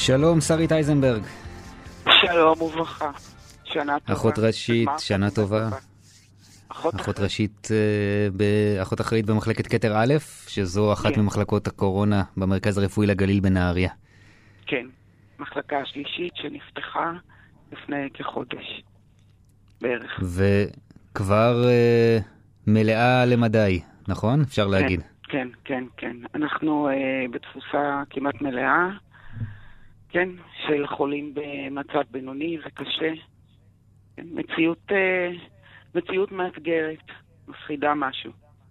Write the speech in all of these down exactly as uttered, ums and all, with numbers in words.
שלום, שרית אייזנברג. שלום וברכה. שנה טובה. אחות ראשית, שנה טובה. אחות, אחות ראשית, אחות אחראית במחלקת כתר א', שזו אחת כן. ממחלקות הקורונה במרכז הרפואי לגליל בנהריה. כן, מחלקה השלישית שנפתחה לפני כחודש בערך. וכבר uh, מלאה למדי, נכון? אפשר להגיד. כן, כן, כן. אנחנו uh, בתפוסה כמעט מלאה, כן, של חולים במצב בינוני וקשה. כן, מציאות, uh, מציאות מאתגרת, מפחידה משהו.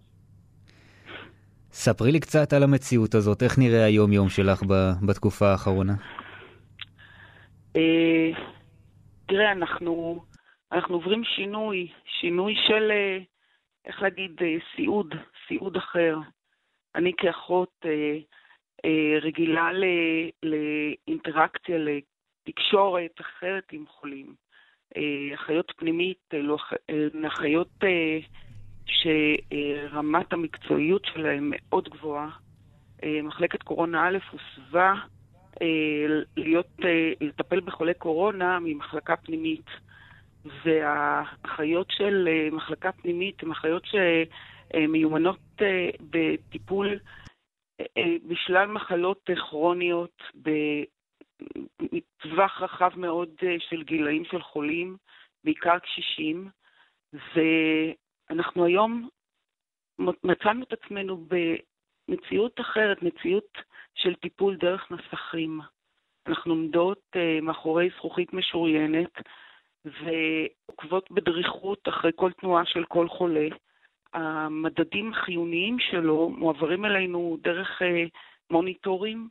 ספרי לי קצת על המציאות הזאת, איך נראה היום יום שלך בתקופה האחרונה? Uh, תראה, אנחנו, אנחנו עוברים שינוי, שינוי של, uh, איך להגיד, uh, סיעוד, סיעוד אחר. אני כאחות uh, uh, רגילה ל, לאינטראקציה, לתקשורת אחרת עם חולים. Uh, אחיות פנימית, אלו uh, אחיות uh, שרמת uh, המקצועיות שלהם מאוד גבוהה. Uh, מחלקת קורונה א' הוסבה להיות, לטפל בחולי קורונה ממחלקה פנימית. והאחיות של מחלקה פנימית הן אחיות שמיומנות בטיפול בשלל מחלות כרוניות, בטווח רחב מאוד של גילאים של חולים, בעיקר קשישים. ואנחנו היום מצאנו את עצמנו במציאות אחרת, מציאות של טיפול דרך נסחים. אנחנו עומדות uh, מאחורי זכוכית משוריינת ועוקבות בדריכות אחרי כל תנועה של כל חולה. המדדים החיוניים שלו מועברים אלינו דרך uh, מוניטורים,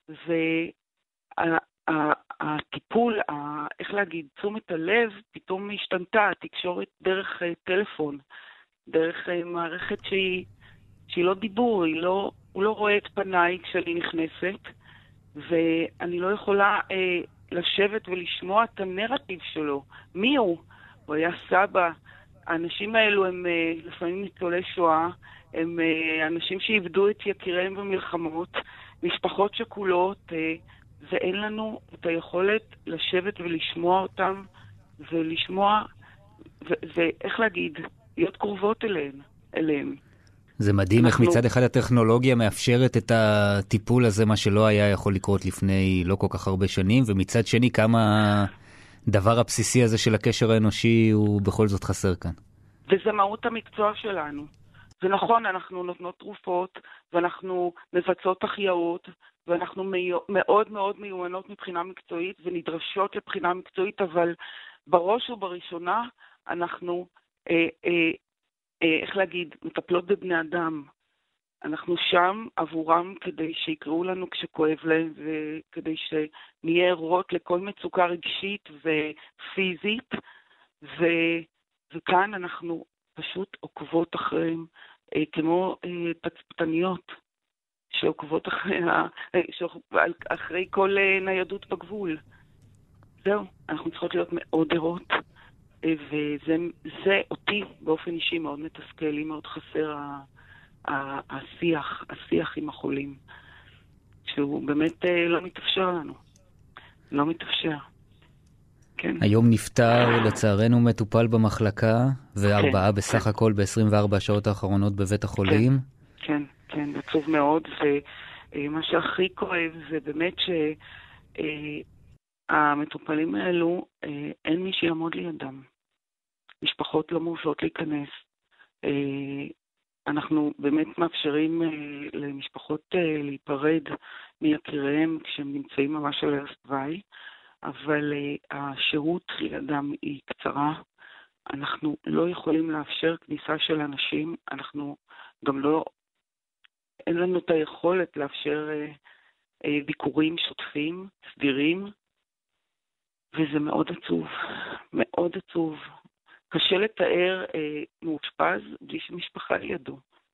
והטיפול, וה, ה, איך להגיד, תשומת הלב פתאום השתנתה, התקשורת דרך uh, טלפון, דרך uh, מערכת שהיא, שהיא לא דיבור, היא לא... הוא לא רואה את פניי כשאני נכנסת, ואני לא יכולה אה, לשבת ולשמוע את הנרטיב שלו. מי הוא? הוא היה סבא. האנשים האלו הם אה, לפעמים ניצולי שואה, הם אה, אנשים שאיבדו את יקיריהם במלחמות, משפחות שכולות, אה, ואין לנו את היכולת לשבת ולשמוע אותם, ולשמוע, ו- ואיך להגיד, להיות קרובות אליהם. אליהם. זה מדהים איך מצד אחד הטכנולוגיה מאפשרת את הטיפול הזה, מה שלא היה יכול לקרות לפני לא כל כך הרבה שנים, ומצד שני כמה הדבר הבסיסי הזה של הקשר האנושי הוא בכל זאת חסר כאן. וזה מהות המקצוע שלנו. זה נכון, אנחנו נותנות תרופות, ואנחנו מבצעות החייאות, ואנחנו מאוד מאוד מיומנות מבחינה מקצועית, ונדרשות לבחינה מקצועית, אבל בראש ובראשונה אנחנו... אה, אה, איך להגיד, מטפלות בבני אדם. אנחנו שם עבורם כדי שיקראו לנו כשכואב להם, וכדי שנהיה ערות לכל מצוקה רגשית ופיזית, ו... וכאן אנחנו פשוט עוקבות אחריהם, כמו תצפתניות, שעוקבות אחרי, אחרי כל ניידות בגבול. זהו, אנחנו צריכות להיות מאוד ערות. וזה זה אותי באופן אישי מאוד מתסכל, לי מאוד חסר ה, ה, השיח, השיח עם החולים, שהוא באמת לא מתאפשר לנו, לא מתאפשר. כן. היום נפטר, לצערנו מטופל במחלקה, וארבעה כן, בסך כן. הכל ב-עשרים וארבע השעות האחרונות בבית החולים. כן, כן, כן, עצוב מאוד, ומה שהכי כואב זה באמת ש... המטופלים האלו, אין מי שיעמוד לידם. משפחות לא מורשות להיכנס. אנחנו באמת מאפשרים למשפחות להיפרד מיקיריהם כשהם נמצאים ממש על הסוואי, אבל השהות לידם היא קצרה. אנחנו לא יכולים לאפשר כניסה של אנשים, אנחנו גם לא, אין לנו את היכולת לאפשר ביקורים שוטפים, סדירים, וזה מאוד עצוב, מאוד עצוב. קשה לתאר אה, מאושפז בלי שמשפחה לידו.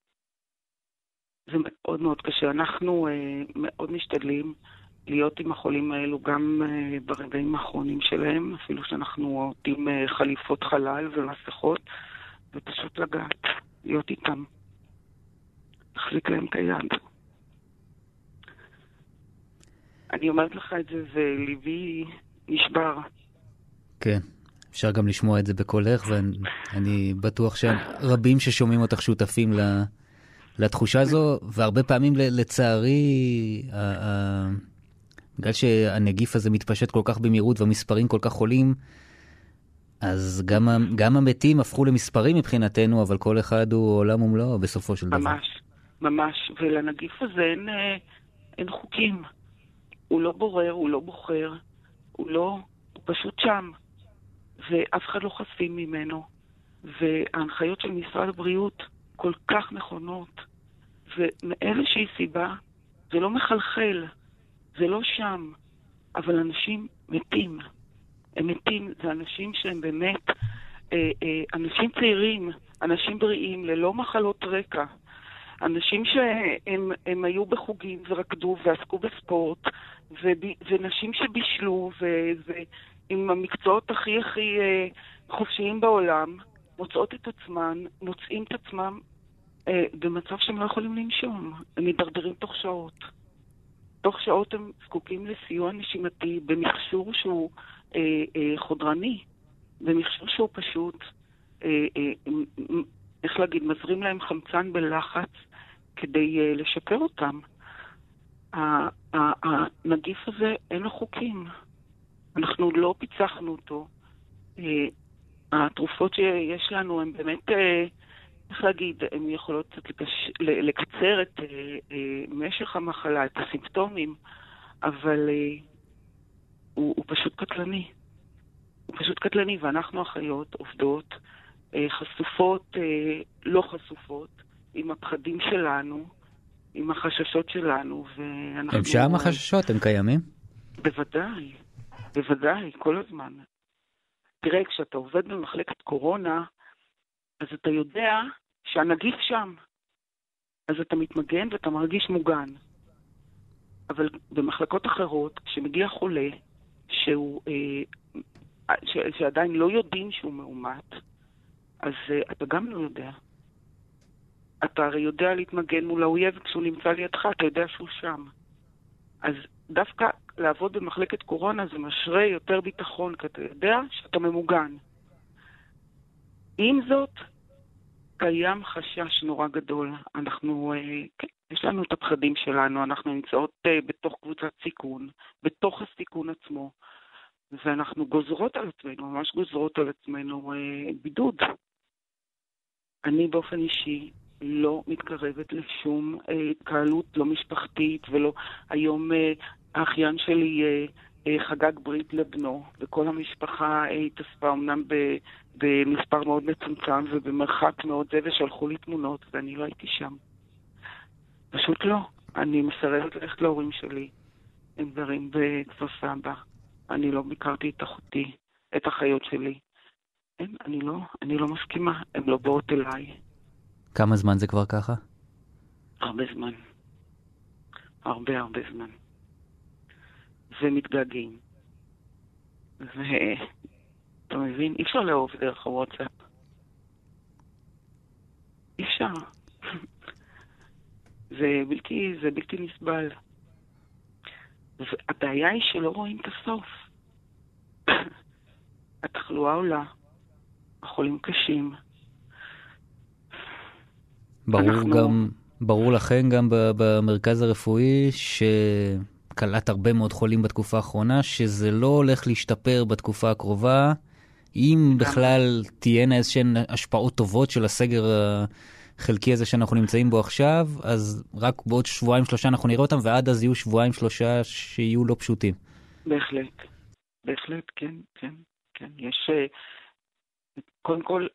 זה מאוד מאוד קשה. אנחנו אה, מאוד משתדלים להיות עם החולים האלו גם אה, ברגעים האחרונים שלהם, אפילו שאנחנו עוטים אה, חליפות חלל ומסכות, ופשוט לגעת, להיות איתם. להחזיק להם את היד. אני אומרת לך את זה, וליבי נשבר. כן, אפשר גם לשמוע את זה בקולך, ואני בטוח שרבים ששומעים אותך שותפים לתחושה הזו, והרבה פעמים לצערי, בגלל שהנגיף הזה מתפשט כל כך במהירות, והמספרים כל כך חולים, אז גם, גם המתים הפכו למספרים מבחינתנו, אבל כל אחד הוא עולם ומלואו בסופו של דבר. ממש, ממש, ולנגיף הזה אין, אין חוקים. הוא לא בורר, הוא לא בוחר, הוא לא, הוא פשוט שם, ואף אחד לא חשפים ממנו. וההנחיות של משרד הבריאות כל כך נכונות, ומאיזושהי סיבה זה לא מחלחל, זה לא שם, אבל אנשים מתים. הם מתים, זה אנשים שהם באמת אה, אה, אנשים צעירים, אנשים בריאים, ללא מחלות רקע. אנשים שהם הם היו בחוגים ורקדו ועסקו בספורט, וב, ונשים שבישלו, ועם המקצועות הכי הכי אה, חופשיים בעולם, מוצאות את עצמן, מוצאים את עצמם אה, במצב שהם לא יכולים לנשום. הם מדרדרים תוך שעות. תוך שעות הם זקוקים לסיוע נשימתי במכשור שהוא אה, אה, חודרני, במכשור שהוא פשוט, אה, אה, איך להגיד, מזרים להם חמצן בלחץ כדי אה, לשפר אותם. הנגיף הזה אין לו חוקים. אנחנו לא פיצחנו אותו. אה, התרופות שיש לנו הן באמת, אה, איך להגיד, הן יכולות קצת לקש... לקצר את אה, אה, משך המחלה, את הסימפטומים, אבל אה, הוא, הוא פשוט קטלני. הוא פשוט קטלני, ואנחנו החיות עובדות, אה, חשופות, אה, לא חשופות, עם הפחדים שלנו, עם החששות שלנו, ואנחנו... הם שם החששות, הם קיימים? בוודאי, בוודאי, כל הזמן. תראה, כשאתה עובד במחלקת קורונה, אז אתה יודע שהנגיף שם. אז אתה מתמגן ואתה מרגיש מוגן. אבל במחלקות אחרות, כשמגיע חולה, שהוא, אה, ש, שעדיין לא יודעים שהוא מאומת, אז אה, אתה גם לא יודע. אתה הרי יודע להתמגן מול האויב כשהוא נמצא לידך, אתה יודע שהוא שם. אז דווקא לעבוד במחלקת קורונה זה משרה יותר ביטחון, כי אתה יודע שאתה ממוגן. עם זאת, קיים חשש נורא גדול. אנחנו, כן, יש לנו את הפחדים שלנו, אנחנו נמצאות בתוך קבוצת סיכון, בתוך הסיכון עצמו, ואנחנו גוזרות על עצמנו, ממש גוזרות על עצמנו בידוד. אני באופן אישי לא מתקרבת לשום התקהלות לא משפחתית, ולא היום האחיין שלי חגג ברית לבנו, וכל המשפחה התאספה אמנם במספר מאוד מצומצם ובמרחק מאוד זה, ושלחו לי תמונות, ואני לא הייתי שם. פשוט לא. אני מסרבת ללכת להורים שלי. הם גרים בכפר סבא. אני לא ביקרתי את אחותי, את החיות שלי. אין, אני לא, אני לא מסכימה. הם לא באות אליי. כמה זמן זה כבר ככה? הרבה זמן. הרבה הרבה זמן. ומתגעגעים. ואתה מבין, אי אפשר לאהוב דרך הוואטסאפ. אי אפשר. זה בלתי, זה בלתי נסבל. והבעיה היא שלא רואים את הסוף. התחלואה עולה. החולים קשים. ברור אנחנו... גם, ברור לכן גם במרכז הרפואי ש... קלט הרבה מאוד חולים בתקופה האחרונה, שזה לא הולך להשתפר בתקופה הקרובה, אם בכלל תהיינה איזשהן השפעות טובות של הסגר החלקי הזה שאנחנו נמצאים בו עכשיו, אז רק בעוד שבועיים שלושה אנחנו נראה אותם, ועד אז יהיו שבועיים שלושה שיהיו לא פשוטים. בהחלט, בהחלט, כן, כן, כן. יש, קודם כל,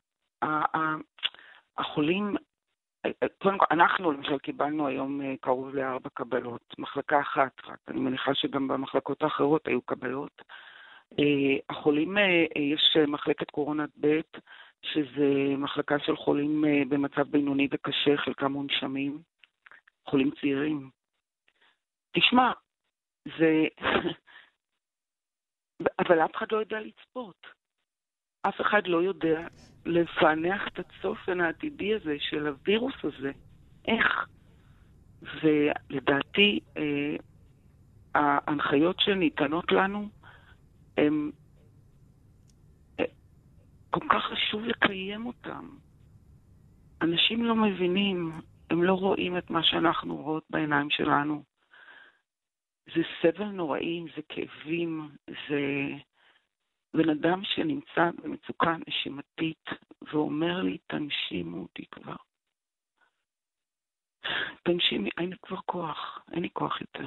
החולים, קודם כל, אנחנו למשל קיבלנו היום קרוב לארבע קבלות, מחלקה אחת רק, אני מניחה שגם במחלקות האחרות היו קבלות. החולים, יש מחלקת קורונה ב' שזה מחלקה של חולים במצב בינוני וקשה, חלקם מונשמים, חולים צעירים. תשמע, זה... אבל אף אחד לא יודע לצפות. אף אחד לא יודע לפענח את הצופן העתידי הזה של הווירוס הזה. איך? ולדעתי, אה, ההנחיות שניתנות לנו, הם, כל כך חשוב לקיים אותם. אנשים לא מבינים, הם לא רואים את מה שאנחנו רואות בעיניים שלנו. זה סבל נוראים, זה כאבים, זה בן אדם שנמצא במצוקה נשימתית ואומר לי, תנשימו אותי כבר. תנשימי, אין לי כבר כוח, אין לי כוח יותר.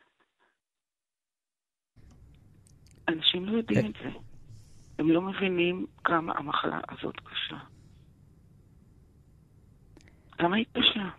אנשים לא יודעים את זה. הם לא מבינים כמה המחלה הזאת קשה. כמה היא קשה.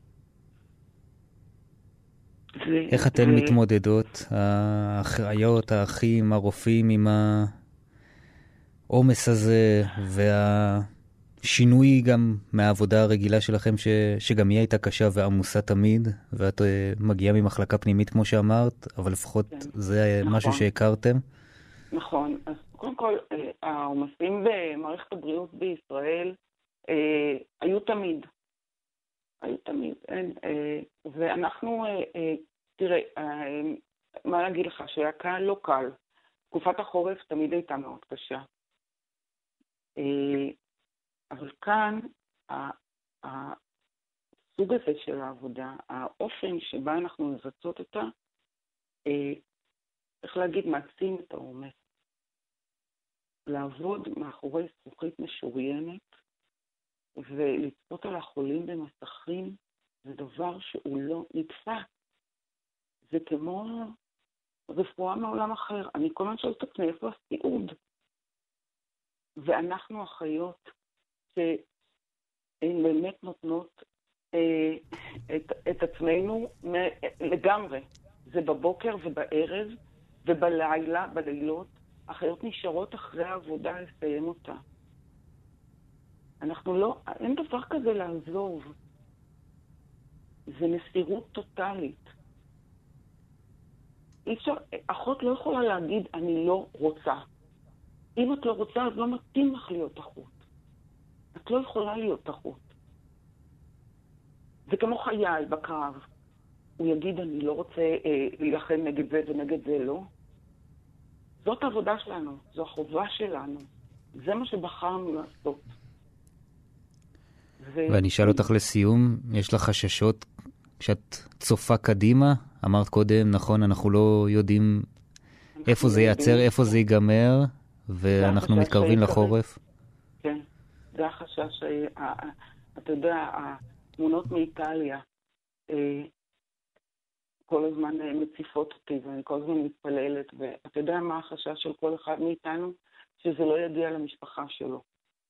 זה, איך אתן זה... מתמודדות, האחיות, האחים, הרופאים, עם העומס הזה והשינוי גם מהעבודה הרגילה שלכם, ש... שגם היא הייתה קשה ועמוסה תמיד, ואת מגיעה ממחלקה פנימית כמו שאמרת, אבל לפחות כן. זה נכון. משהו שהכרתם? נכון. אז קודם כל, העומסים במערכת הבריאות בישראל אה, היו תמיד. היו תמיד. אין, אה, ואנחנו, אה, אה, תראה, אה, מה להגיד לך, שהיה קל, לא קל. תקופת החורף תמיד הייתה מאוד קשה. אה, אבל כאן, הסוג הזה של העבודה, האופן שבה אנחנו מבצעות אותה, אה, איך להגיד, מעצים את העומס. לעבוד מאחורי זכוכית משוריינת ולצפות על החולים במסכים, זה דבר שהוא לא נתפס. זה כמו רפואה מעולם אחר. אני כל הזמן שואלת את עצמי, איפה הסיעוד? ואנחנו אחיות שהן באמת נותנות אה, את, את עצמנו לגמרי. זה בבוקר ובערב ובלילה, בלילות. אחיות נשארות אחרי העבודה לסיים אותה. אנחנו לא, אין דבר כזה לעזוב. זה מסירות טוטלית. אי אפשר, אחות לא יכולה להגיד, אני לא רוצה. אם את לא רוצה, אז לא מתאים לך להיות אחות. את לא יכולה להיות אחות. זה כמו חייל בקרב. הוא יגיד, אני לא רוצה אה, להילחם נגד זה ונגד זה, לא? זאת העבודה שלנו, זו החובה שלנו. זה מה שבחרנו לעשות. ו... ואני אשאל אותך לסיום, יש לך חששות כשאת צופה קדימה? אמרת קודם, נכון, אנחנו לא יודעים איפה זה ייעצר, איפה זה ייגמר, ואנחנו מתקרבים לחורף. כן, זה החשש, אתה יודע, התמונות מאיטליה, כל הזמן מציפות אותי, ואני כל הזמן מתפללת, ואתה יודע מה החשש של כל אחד מאיתנו? שזה לא יגיע למשפחה שלו.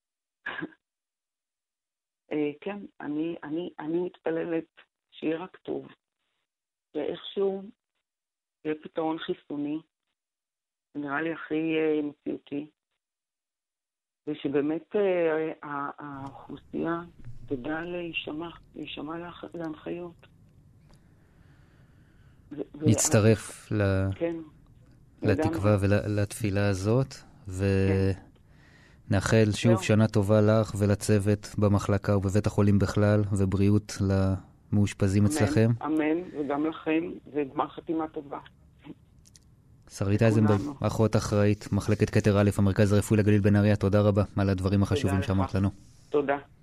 כן, אני, אני, אני מתפללת שיהיה רק טוב, שאיכשהו יהיה פתרון חיסוני, נראה לי הכי מציאותי, ושבאמת האוכלוסייה תדע להישמע, להישמע להנחיות. נצטרף לתקווה ולתפילה הזאת, ונאחל שוב שנה טובה לך ולצוות במחלקה ובבית החולים בכלל, ובריאות למאושפזים אצלכם. אמן, וגם לכם, וגמר חתימה טובה. שרית אייזנברג, אחות אחראית, מחלקת כתר א', המרכז הרפואי לגליל בנהריה, תודה רבה על הדברים החשובים שאמרת לנו. תודה.